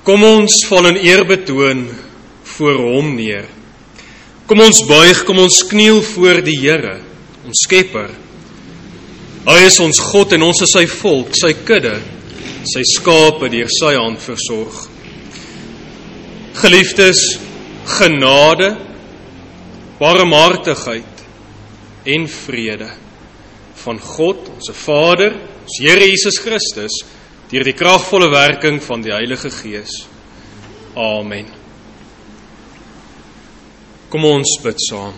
Kom ons val in eerbetoon voor hom neer. Kom ons buig, kom ons kniel voor die Here, ons Skepper. Hy is ons God en ons is sy volk, sy kudde, sy skape deur sy hand versorg. Geliefdes, genade, barmhartigheid en vrede van God, ons Vader, ons Here Jesus Christus, deur die kragvolle werking van die Heilige Gees. Amen. Kom ons bid saam.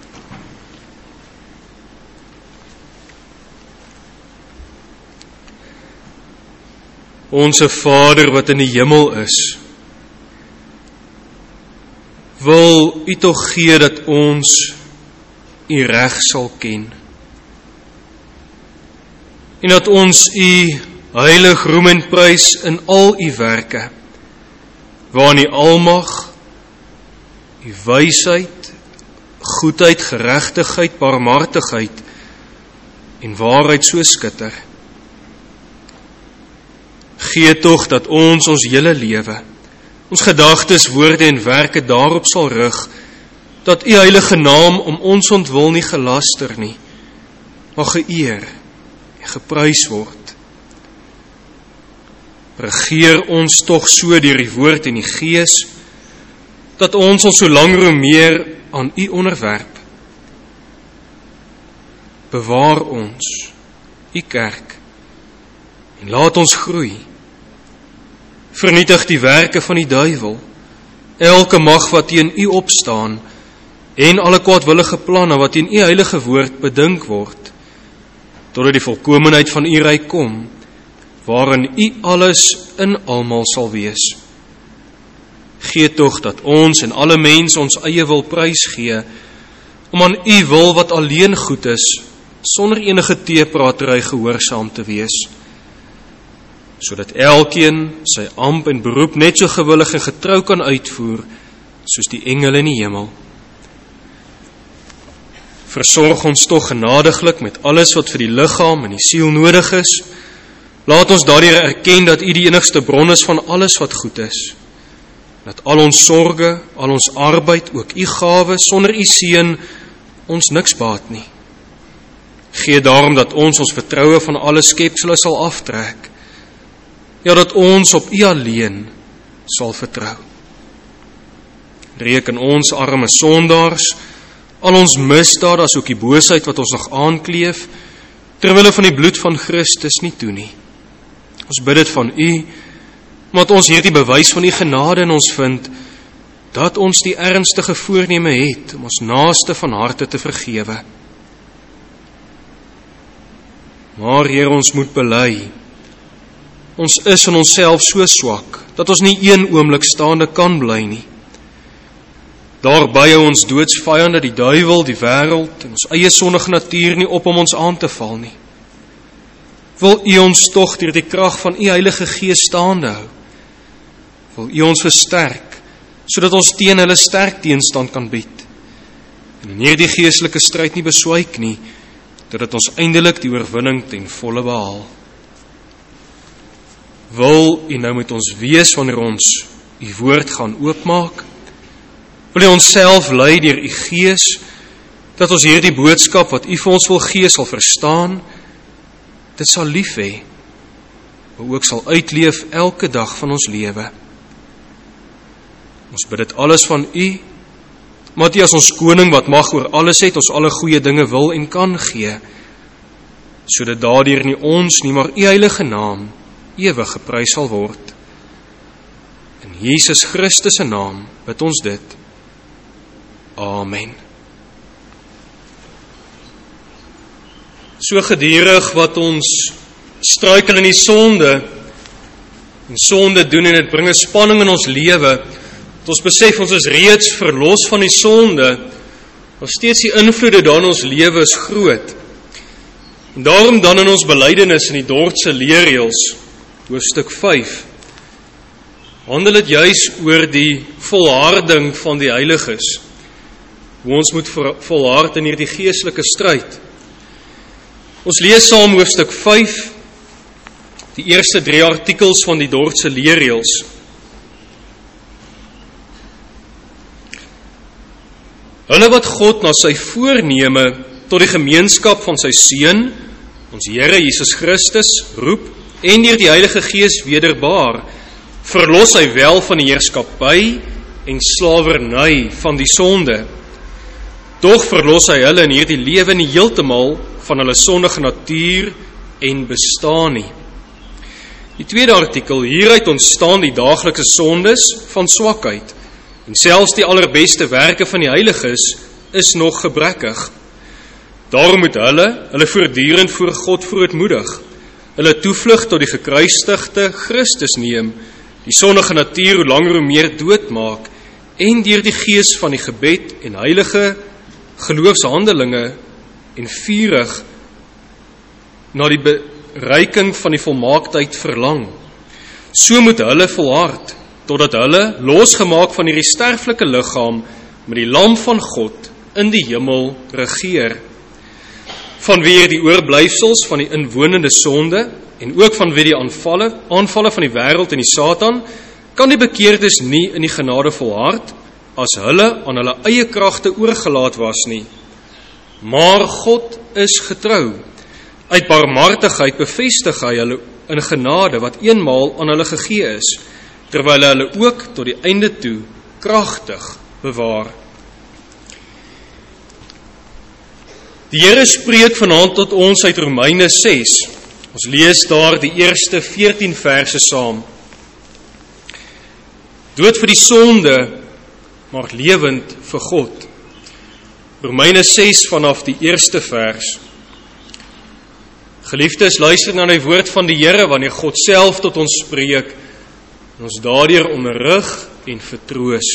Onse Vader wat in die hemel is, wil U tog gee dat ons U reg sal ken. En dat ons U heilig roem en prys in al U werke, waarin U almag, U wysheid, goedheid, geregtigheid, barmhartigheid en waarheid so skitter. Gee tog dat ons hele lewe, ons gedagtes, woorde en werke daarop sal rig, dat U heilige naam om ons ontwil nie gelaster nie, maar geëer en geprys word. Regeer ons tog so deur die woord en die Gees, dat ons so lang hoe meer aan U onderwerp. Bewaar ons, U kerk, en laat ons groei. Vernietig die werke van die duiwel, elke mag wat teen U opstaan, en alle kwaadwillige planne wat teen U heilige woord bedink word, totdat die volkomenheid van U ryk kom, waarin U alles in almal sal wees. Gee tog dat ons en alle mens ons eie wil prys gee, om aan U wil wat alleen goed is, sonder enige teepratery gehoorsaam te wees, sodat elkeen sy amp en beroep net so gewillig en getrou kan uitvoer, soos die engele in die hemel. Versorg ons tog genadiglik met alles wat vir die liggaam en die siel nodig is. Laat ons daardeur erken dat U die enigste bron is van alles wat goed is. Dat al ons sorge, al ons arbeid, ook U gawe, sonder U seën, ons niks baat nie. Gee daarom dat ons vertroue van alle skepsele sal aftrek. Ja, dat ons op U alleen sal vertrou. Reken ons arme sondaars, al ons misdaad as ook die boosheid wat ons nog aankleef, terwille van die bloed van Christus nie toe nie. Ons bid dit van U, omdat ons hierdie bewys van U genade in ons vind, dat ons die ernstige voorneme het om ons naaste van harte te vergewe. Maar Heer, ons moet bely, ons is in onsself so swak, dat ons nie een oomblik staande kan bly nie. Daarby hou ons doodsvyande, die duiwel, die wêreld, en ons eie sondige natuur nie op om ons aan te val nie. Wil U ons tog deur die krag van U Heilige Gees staande hou? Wil U ons versterk, sodat ons teen hulle sterk teenstand kan bied? En in hierdie geestelike stryd nie beswyk nie, totdat ons eindelik die oorwinning ten volle behaal. Wil U nou met ons wees wanneer ons U woord gaan oopmaak? Wil U ons self lei deur U Gees, dat ons hierdie boodskap wat U vir ons wil gee sal verstaan, dit sal lief hê, maar ook sal uitleef elke dag van ons lewe. Ons bid dit alles van U, maar U as ons koning wat mag oor alles het, ons alle goeie dinge wil en kan gee, sodat daardeur nie ons nie, maar U heilige naam ewig geprys sal word. In Jesus Christus se naam bid ons dit. Amen. So gedurig wat ons struikel in die sonde, en sonde doen en dit bring 'n spanning in ons lewe, dat ons besef ons is reeds verlos van die sonde, maar steeds die invloede daarin ons lewe is groot. En daarom dan in ons belydenis in die Dordtse leerreëls, hoofstuk 5, handel dit juis oor die volharding van die heiliges, hoe ons moet volhard in hierdie geestelike stryd. Ons lees saam hoofstuk 5, die eerste 3 artikels van die Dordtse leerreëls. Hulle wat God na sy voorneme tot die gemeenskap van sy Seun, ons Here Jesus Christus, roep en deur die Heilige Gees wederbaar, verlos hy wel van die heerskappy en slawerny van die sonde. Doch verlos hy hulle in hierdie lewe nie heeltemal van hulle sondige natuur en bestaan nie. Die tweede artikel, hieruit ontstaan die daaglikse sondes van swakheid, en selfs die allerbeste werke van die heiliges is nog gebrekkig. Daarom moet hulle voortdurend voor God verootmoedig, hulle toevlug tot die gekruisigde Christus neem, die sondige natuur hoe langer hoe meer doodmaak, en deur die gees van die gebed en heilige geloofshandelinge en vurig na die bereiking van die volmaaktheid verlang. So moet hulle volhard, totdat hulle, losgemaak van hierdie sterflike liggaam, met die lam van God in die hemel regeer. Vanweer die oorblyfsels van die inwonende sonde, en ook vanweer die aanvalle van die wêreld en die Satan, kan die bekeerdes nie in die genade volhard, as hulle aan hulle eie kragte oorgelaat was nie. Maar God is getrou. Uit barmhartigheid bevestig hy hulle in genade wat eenmaal aan hulle gegee is, terwyl hulle ook tot die einde toe kragtig bewaar. Die Here spreek vanaand tot ons uit Romeine 6. Ons lees daar die eerste 14 verse saam. Dood vir die sonde, maar lewend vir God. Romeine 6 vanaf die eerste vers. Geliefdes, luister na die woord van die Here wanneer God self tot ons spreek en ons daardeur onderrig en vertroos.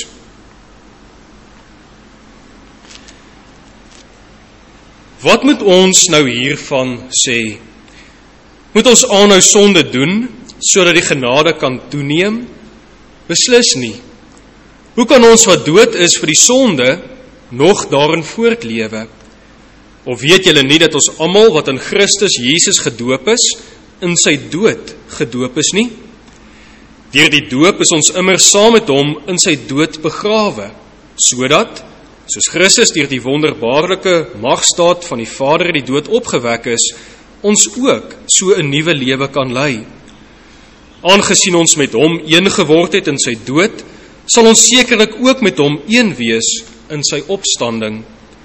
Wat moet ons nou hiervan sê? Moet ons aanhou sonde doen sodat die genade kan toeneem? Beslis nie. Hoe kan ons wat dood is vir die sonde nog daarin voortlewe? Of weet julle nie dat ons almal wat in Christus Jesus gedoop is, in sy dood gedoop is nie? Deur die doop is ons immer saam met hom in sy dood begrawe, sodat, soos Christus deur die wonderbaarlike magstaat van die Vader die dood opgewek is, ons ook so 'n nuwe lewe kan lei. Aangesien ons met hom een geword het in sy dood, sal ons sekerlik ook met hom een wees in sy opstanding.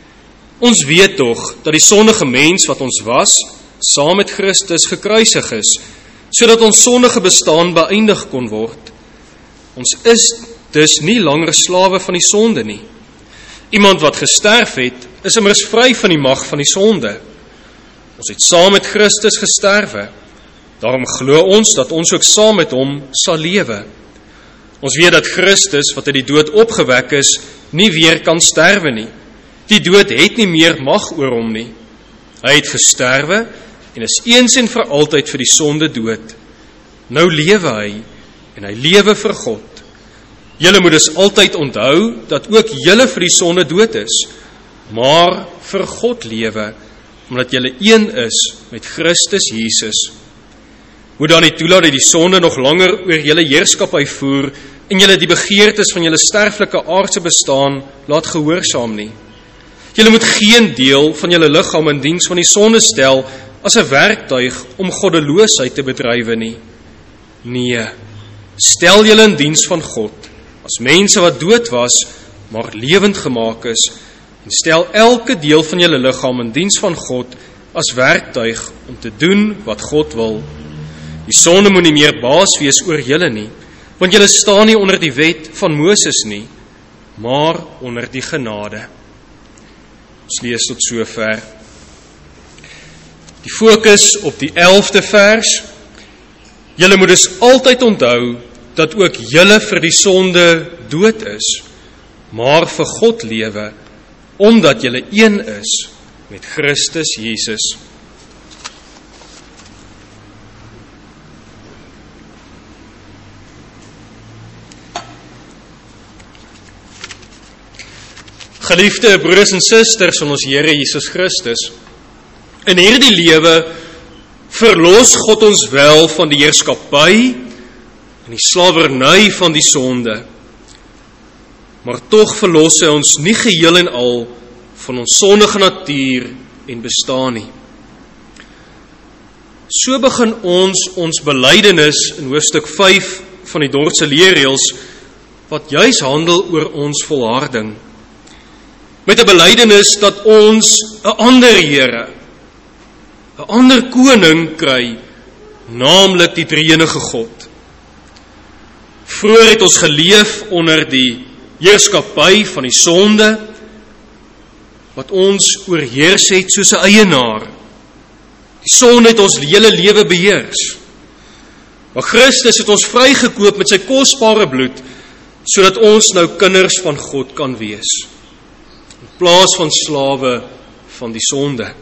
Ons weet tog dat die sondige mens wat ons was, saam met Christus gekruisig is, sodat ons sondige bestaan beëindig kon word. Ons is dus nie langer slawe van die sonde nie. Iemand wat gesterf het, is immers vry van die mag van die sonde. Ons het saam met Christus gesterwe. Daarom glo ons dat ons ook saam met hom sal lewe. Ons weet dat Christus, wat uit die dood opgewek is, nie weer kan sterwe nie. Die dood het nie meer mag oor hom nie. Hy het gesterwe en is eens en vir altyd vir die sonde dood. Nou lewe hy en hy lewe vir God. Julle moet dus altyd onthou dat ook julle vir die sonde dood is, maar vir God lewe, omdat julle een is met Christus Jesus. Moet dan nie toelaat dat die sonde nog langer oor julle heerskappy voer en julle die begeertes van julle sterflike aardse bestaan laat gehoorsaam nie. Julle moet geen deel van julle liggaam in diens van die sonde stel as 'n werktuig om goddeloosheid te bedrywe nie. Nee, stel julle in diens van God, as mense wat dood was, maar lewend gemaak is, en stel elke deel van julle liggaam in diens van God as werktuig om te doen wat God wil. Die sonde moet nie meer baas wees oor julle nie, want julle staan nie onder die wet van Moses nie, maar onder die genade. Ons lees tot sover. Die fokus op die 11de vers. Julle moet dus altyd onthou dat ook julle vir die sonde dood is, maar vir God lewe, omdat julle een is met Christus Jesus. Geliefde broeders en susters van ons Here Jesus Christus, in hierdie lewe verlos God ons wel van die heerskappy en die slawerny van die sonde. maar tog verlos hy ons nie geheel en al van ons sondige natuur en bestaan nie. So begin ons belydenis in hoofstuk 5 van die Dordtse leerreëls, wat juis handel oor ons volharding. Met 'n belydenis dat ons 'n ander Here, 'n ander koning kry, naamlik die drie-enige God. Vroeër het ons geleef onder die heerskappy van die sonde, wat ons oorheers het soos 'n eienaar. Die sonde het ons hele lewe beheers. Maar Christus het ons vrygekoop met sy kosbare bloed, sodat ons nou kinders van God kan wees, in plaas van slawe van die sonde.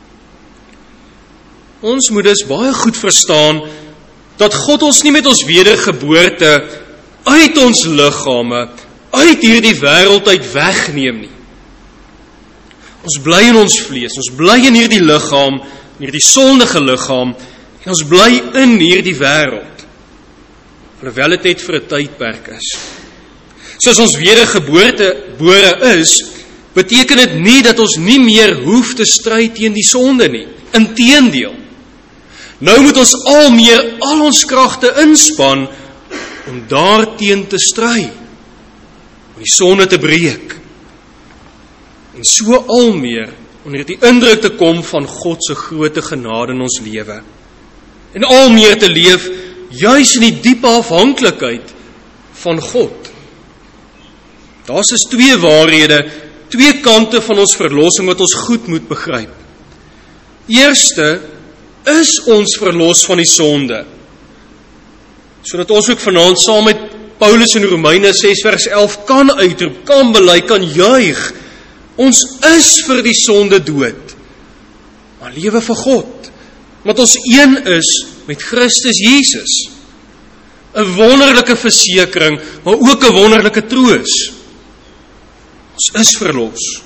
Ons moet dus baie goed verstaan, dat God ons nie met ons wedergeboorte uit ons liggame, uit hierdie wêreld uit wegneem nie. Ons bly in ons vlees, ons bly in hierdie liggaam, in hierdie sondige liggaam, en ons bly in hierdie wêreld, alhoewel dit net vir 'n tydperk is. Soos ons wedergebore is, beteken dit nie dat ons nie meer hoef te stry teen die sonde nie. Inteendeel, nou moet ons al ons kragte inspann om daarteen te stry, om die sonde te breek, en so al meer onder die indruk te kom van God se groote genade in ons lewe, en al meer te leef juis in die diepe afhanklikheid van God. Daar's dus twee waarhede, twee kante van ons verlossing wat ons goed moet begryp. Eerste is ons verlos van die sonde, sodat ons ook vanaand saam met Paulus in Romeine 6 vers 11 kan uitroep, kan bely, kan juig. Ons is vir die sonde dood, maar lewe vir God, want ons een is met Christus Jesus. 'n wonderlike versekering, maar ook 'n wonderlike troos. Ons is verlos.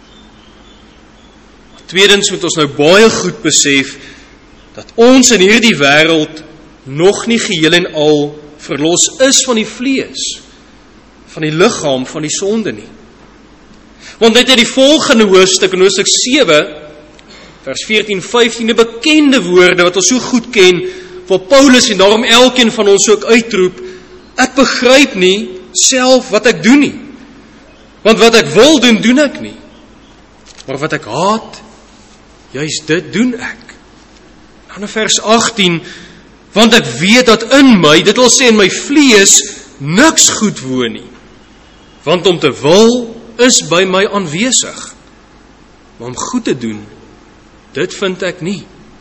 Tweedens moet ons nou baie goed besef, dat ons in hierdie wêreld nog nie geheel en al verlos is van die vlees, van die liggaam, van die sonde nie. Want net in die volgende hoofstuk, in hoofstuk 7, vers 14-15, 'n bekende woorde wat ons so goed ken, waar Paulus en daarom elkeen van ons ook uitroep, ek begryp nie self wat ek doen nie. Want wat ek wil doen, doen ek nie. Maar wat ek haat, juist dit doen ek. Dan in vers 18, want ek weet dat in my, dit wil sê in my vlees, niks goed woon nie. Want om te wil, is by my aanwesig. Maar om goed te doen, dit vind ek nie.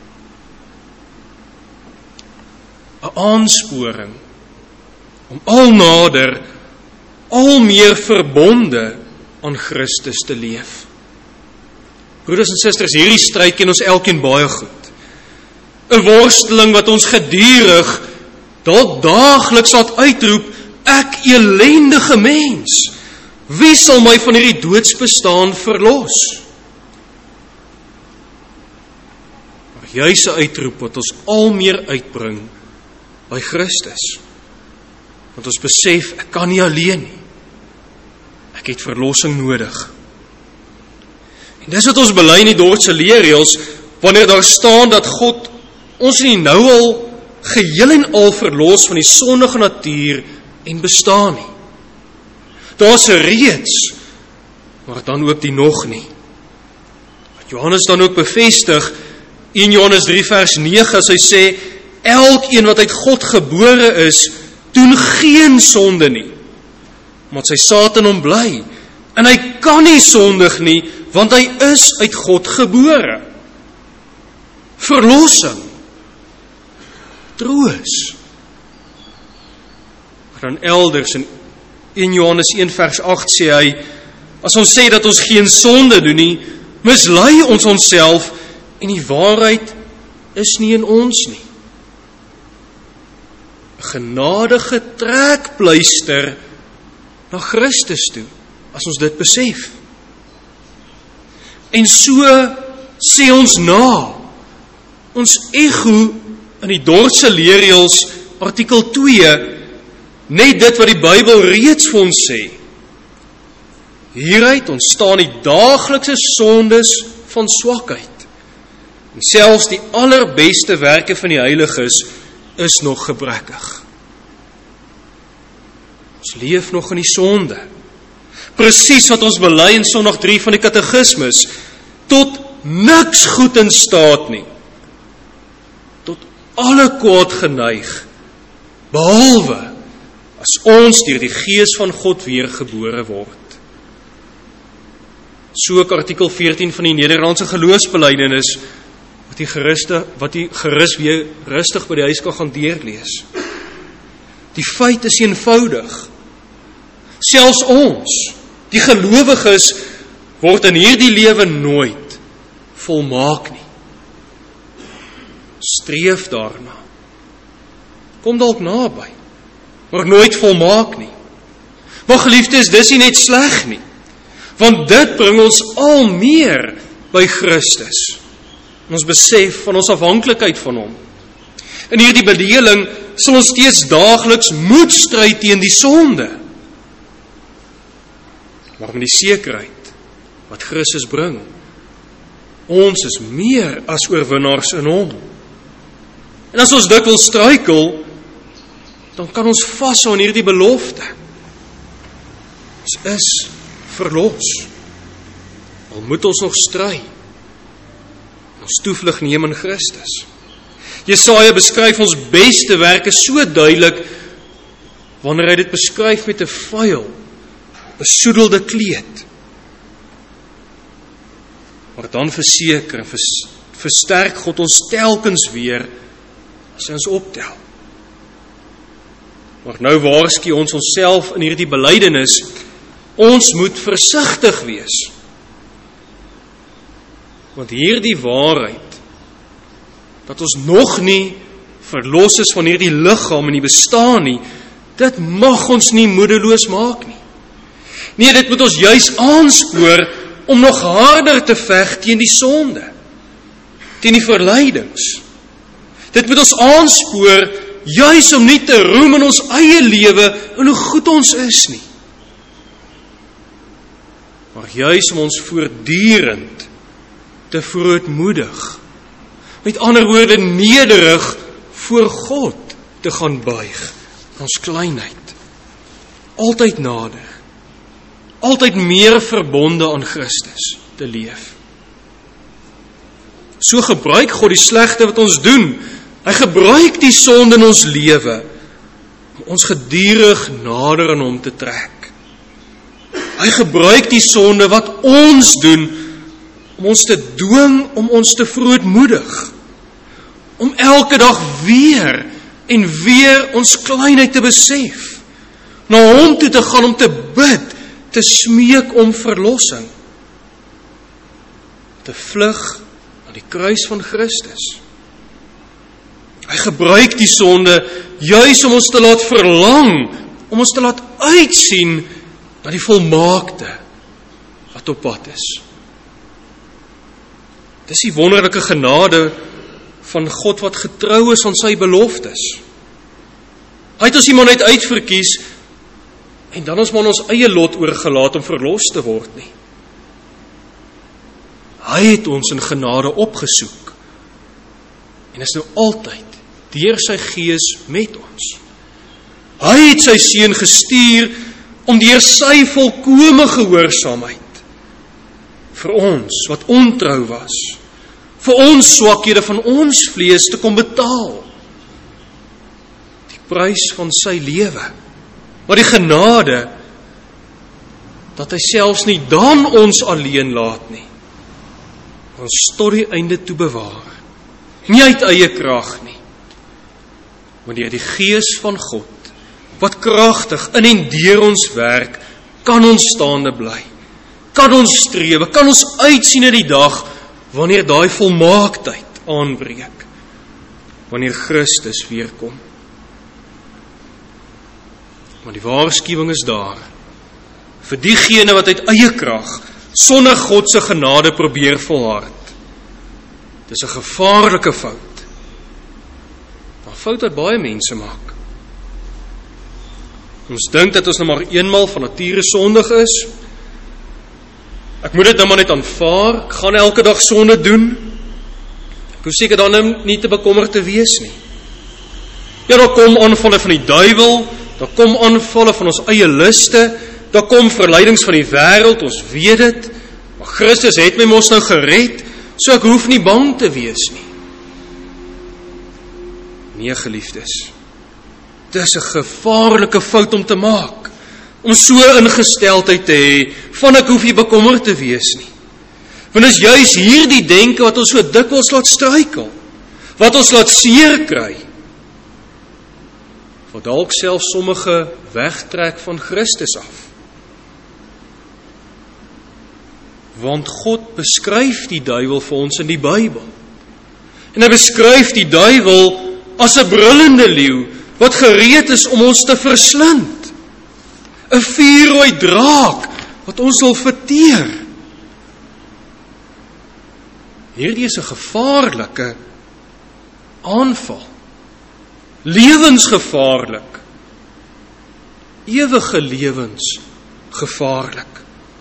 'n aansporing om al nader, al meer verbonde aan Christus te leef. Broeders en susters, hierdie stryd ken ons elkeen baie goed. 'n worsteling wat ons gedurig, dalk daagliks laat uitroep, ek elendige mens, wie sal my van hierdie doodsbestaan verlos? Maar juis 'n uitroep wat ons al meer uitbring by Christus. Want ons besef, ek kan nie alleen nie. Ek het verlossing nodig. En dis wat ons bely in die Dordtse leerreëls, wanneer daar staan dat God ons nie nou al geheel en al verlos van die sondige natuur en bestaan nie. Daar's 'n reeds, maar dan ook die nog nie. Wat Johannes dan ook bevestig, in Johannes 3 vers 9, as hy sê, elkeen wat uit God gebore is, doen geen sonde nie, omdat sy saad in hom bly, en hy kan nie sondig nie, want hy is uit God gebore. Verlossing, troos. Maar dan elders in 1 Johannes 1 vers 8 sê hy, as ons sê dat ons geen sonde doen nie, mislei ons onsself, en die waarheid is nie in ons nie. Genadige trekpleister na Christus toe, as ons dit besef. En so sê ons na, ons ego in die Dordtse leerreëls, artikel 2, net dit wat die Bybel reeds vir ons sê, Hieruit ontstaan die daaglikse sondes van swakheid. En selfs die allerbeste werke van die heiliges is nog gebrekkig. Ons leef nog in die sonde. Presies wat ons bely in Sondag 3 van die Katekismus, tot niks goed in staat nie. Tot alle kwaad geneig, behalwe as ons deur die Gees van God weergebore word. So ook artikel 14 van die Nederlandse geloofsbelijdenis, wat die gerus weer rustig by die huis kan gaan deurlees. Die feit is eenvoudig. Selfs ons, die gelowiges, word in hierdie lewe nooit volmaak nie. Streef daarna. Kom dalk naby, maar nooit volmaak nie. Maar geliefdes, dis nie net sleg nie, want dit bring ons al meer by Christus. Ons besef van ons afhanklikheid van hom. In hierdie bedeling sal ons steeds daagliks moet stry teen die sonde. Maar met die sekerheid wat Christus bring, ons is meer as oorwinnaars in hom. En as ons dikwels struikel, dan kan ons vashou aan hierdie belofte. Ons is verlos. Al moet ons nog stry. Ons toevlug neem in Christus. Jesaja beskryf ons beste werke so duidelik, wanneer hy dit beskryf met 'n vuil, besoedelde kleed. Maar dan verseker en versterk God ons telkens weer, as hy ons optel. Maar nou waarsku ons onsself in hierdie belydenis, ons moet versigtig wees. Want hierdie waarheid, dat ons nog nie verlos is van hierdie liggaam en die bestaan nie, dit mag ons nie moedeloos maak nie. Nee, dit moet ons juis aanspoor om nog harder te veg teen die sonde, teen die verleidings. Dit moet ons aanspoor juis om nie te roem in ons eie lewe en hoe goed ons is nie, maar juis om ons voortdurend te verootmoedig, met ander woorde nederig voor God te gaan buig, ons kleinheid, altyd nader, altyd meer verbonde aan Christus te leef. So gebruik God die slegte wat ons doen. Hy gebruik die sonde in ons lewe om ons gedurig nader aan hom te trek. Hy gebruik die sonde wat ons doen om ons te dwing, om ons te verootmoedig, om elke dag weer en weer ons kleinheid te besef, na hom toe te gaan om te bid, te smeek om verlossing, te vlug na die kruis van Christus. Hy gebruik die sonde juis om ons te laat verlang, om ons te laat uitsien na die volmaakte wat op pad is. Dis die wonderlike genade van God wat getrou is aan sy beloftes. Hy het ons iemand net uitverkies en dan ons maar ons eie lot oorgelaat om verlos te word nie. Hy het ons in genade opgesoek en is nou altyd deur sy Gees met ons. Hy het sy seun gestuur om deur sy volkome gehoorsaamheid vir ons wat ontrou was, vir ons swakhede van ons vlees te kom betaal. Die prys van sy lewe, maar die genade dat hy selfs nie dan ons alleen laat nie, ons tot die einde toe bewaar, nie uit eie krag nie, maar deur die Gees van God, wat kragtig in en deur ons werk, kan ons staande bly, kan ons strewe, kan ons uitsien in die dag, wanneer daai volmaaktheid aanbreek, wanneer Christus weerkom. Maar die waarskuwing is daar, vir diegene wat uit eie krag, sonder God se genade probeer volhard. Dis 'n gevaarlike fout. 'n Fout wat baie mense maak. Ons dink dat ons nou maar eenmal van nature sondig is, Ek moet dit nou maar net aanvaar, ek gaan elke dag sonde doen. Ek hoef seker dan nie te bekommerd te wees nie. Ja, daar kom aanvalle van die duiwel, daar kom aanvalle van ons eie luste, daar kom verleidings van die wêreld, ons weet dit, maar Christus het my mos nou gered, so ek hoef nie bang te wees nie. Nee, geliefdes, dit is 'n gevaarlike fout om te maak, om so ingesteldheid te hê, van ek hoef nie bekommerd te wees nie. Want is juis hierdie denke wat ons so dikwels laat struikel, wat ons laat seer kry, wat dalk self sommige wegtrek van Christus af. Want God beskryf die duiwel vir ons in die Bybel. En hy beskryf die duiwel as 'n brullende leeu, wat gereed is om ons te verslind. 'n vuurrooi draak, wat ons wil verteer. Hierdie is 'n gevaarlike aanval. Lewensgevaarlik. Ewige lewensgevaarlik.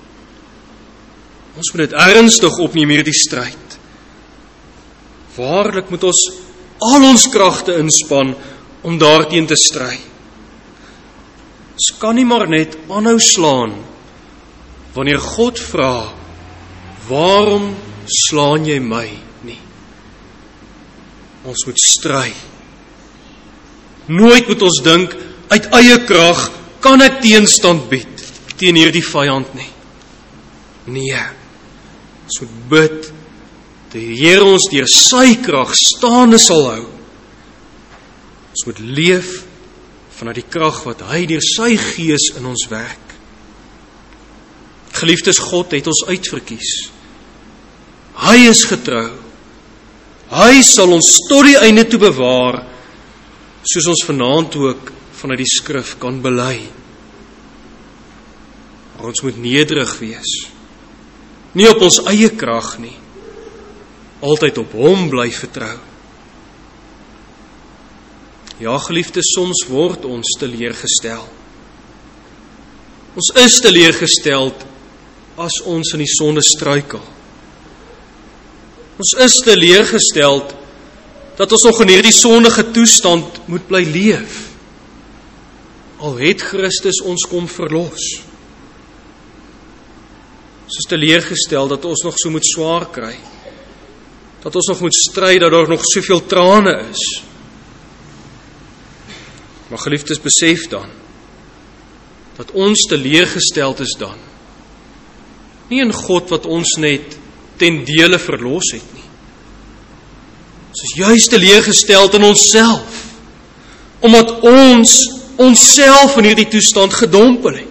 Ons moet dit ernstig opneem hierdie stryd. Waarlik moet ons al ons kragte inspann om daarteen te stry. Ons kan nie maar net aanhou slaan wanneer God vra, waarom slaan jy my nie? Ons moet stry. Nooit moet ons dink, uit eie krag kan ek teenstand bied teen hierdie vyand nie. Nee, ons moet bid, die Here ons deur sy krag staande sal hou. Ons moet leef vanuit die krag wat hy deur sy gees in ons werk. Geliefdes, God het ons uitverkies. Hy is getrou. Hy sal ons tot die einde toe bewaar, soos ons vanaand ook vanuit die skrif kan bely. Maar ons moet nederig wees. Nie op ons eie krag nie. Altyd op hom bly vertrou. Ja, geliefdes, soms word ons teleurgestel. Ons is teleurgesteld as ons in die sonde struikel. Ons is teleurgesteld dat ons nog in hierdie sondige toestand moet bly leef. Al het Christus ons kom verlos. Ons is teleurgestel dat ons nog so moet swaar kry. Dat ons nog moet stry, dat daar nog soveel trane is. Maar geliefdes, besef dan, dat ons teleurgesteld is dan, nie in God wat ons net ten dele verlos het nie. Ons is juist teleurgesteld in onsself, omdat ons onsself in hierdie toestand gedompel het.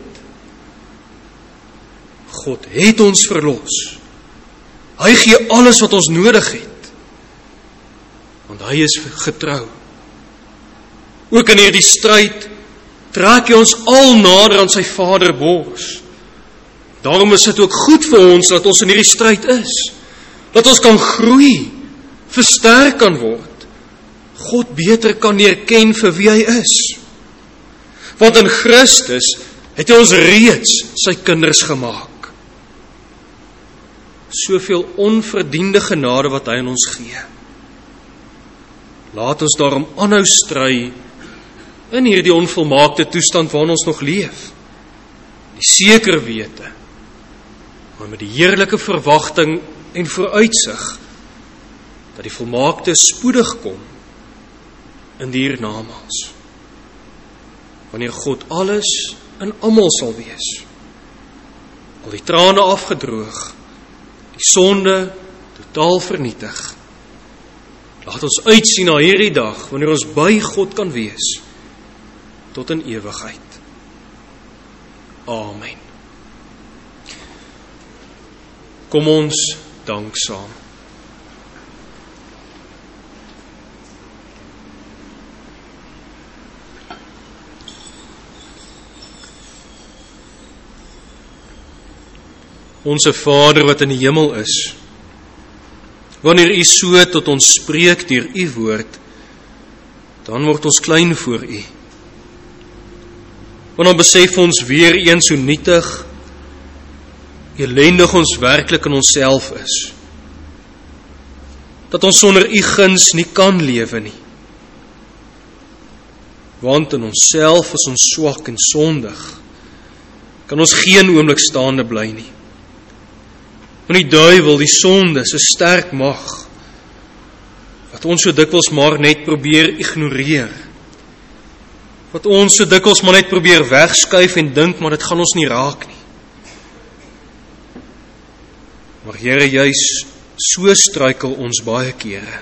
God het ons verlos. Hy gee alles wat ons nodig het, want hy is getrou. Ook in hierdie stryd trek hy ons al nader aan sy Vaderbors. Daarom is dit ook goed vir ons dat ons in hierdie stryd is, dat ons kan groei, versterk kan word, God beter kan erken vir wie hy is. Want in Christus het hy ons reeds sy kinders gemaak. Soveel onverdiende genade wat hy aan ons gee. Laat ons daarom aanhou stry in hierdie onvolmaakte toestand waarin ons nog leef. Die seker wete, maar met die heerlike verwagting en vooruitsig dat die volmaakte spoedig kom in die hiernamaals. Wanneer God alles in almal sal wees. Al die trane afgedroog, die sonde totaal vernietig. Laat ons uitsien na hierdie dag, wanneer ons by God kan wees, tot in ewigheid. Amen. Kom ons dank saam. Onse Vader wat in die hemel is, wanneer U so tot ons spreek deur U woord, dan word ons klein voor U. Want dan besef ons weer eens hoe nietig elendig ons werklik in onsself is. Dat ons sonder U guns nie kan lewe nie. Want in onsself is ons swak en sondig. Kan ons geen oomblik staande bly nie. Want die duiwel, die sonde, is 'n sterk mag, wat ons so dikwels maar net probeer ignoreer. Wat ons so dikwels maar net probeer wegskuif en dink, maar dit gaan ons nie raak nie. Maar Here, juis so struikel ons baie kere.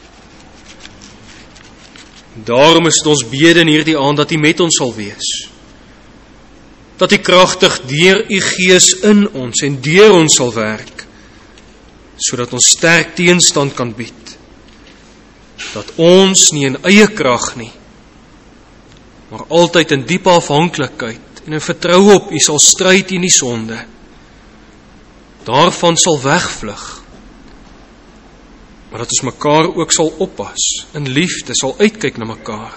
Daarom is dit ons bede in hierdie aand dat U met ons sal wees. Dat U kragtig deur U Gees in ons en deur ons sal werk, sodat ons sterk teenstand kan bied. Dat ons nie in eie krag nie, maar altyd in diepe afhanklikheid en in vertroue op U sal stry teen die sonde. Daarvan sal wegvlug, maar dat ons mekaar ook sal oppas, in liefde sal uitkyk na mekaar.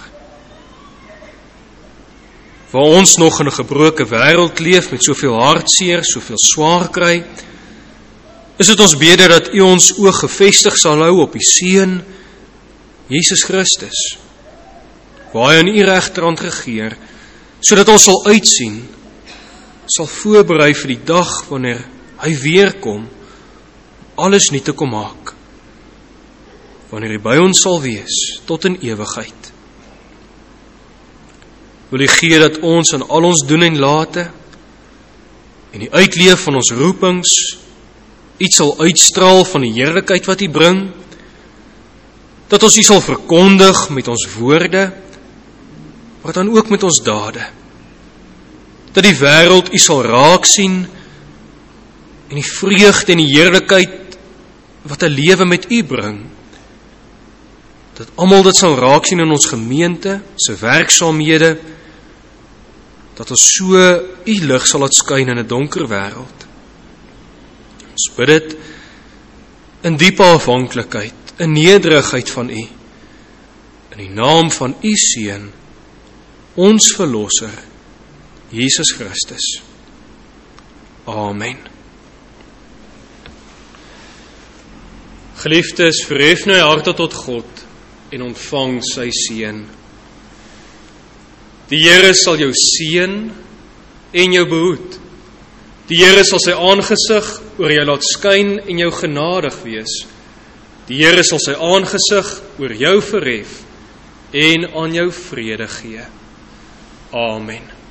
Waar ons nog in 'n gebroke wêreld leef met soveel hartseer, soveel swaar kry, is dit ons bede dat U ons oog gefestig sal hou op U Seun, Jesus Christus, waar hy aan U regterhand regeer, sodat ons sal uitsien, sal voorberei vir die dag wanneer hy weer kom, alles nuut te kom maak, wanneer hy by ons sal wees, tot in ewigheid. Wil U gee dat ons in al ons doen en late, en die uitleef van ons roepings, iets sal uitstraal van die heerlikheid wat U bring, dat ons U sal verkondig met ons woorde, maar dan ook met ons dade, dat die wêreld U sal raak sien, en die vreugde en die heerlikheid wat 'n lewe met U bring, dat almal dit sal raak sien in ons gemeente, se werksaamhede, dat ons so U lig sal laat skyn in 'n donker wêreld. Ons bid dit in diepe afhanklikheid, in nederigheid van U, in die naam van U Seun, ons Verlosser, Jesus Christus. Amen. Geliefdes, verhef nou jou harte tot God en ontvang sy seën. Die Here sal jou seën en jou behoed. Die Here sal sy aangesig oor jou laat skyn en jou genadig wees. Die Here sal sy aangesig oor jou verhef en aan jou vrede gee. Amen.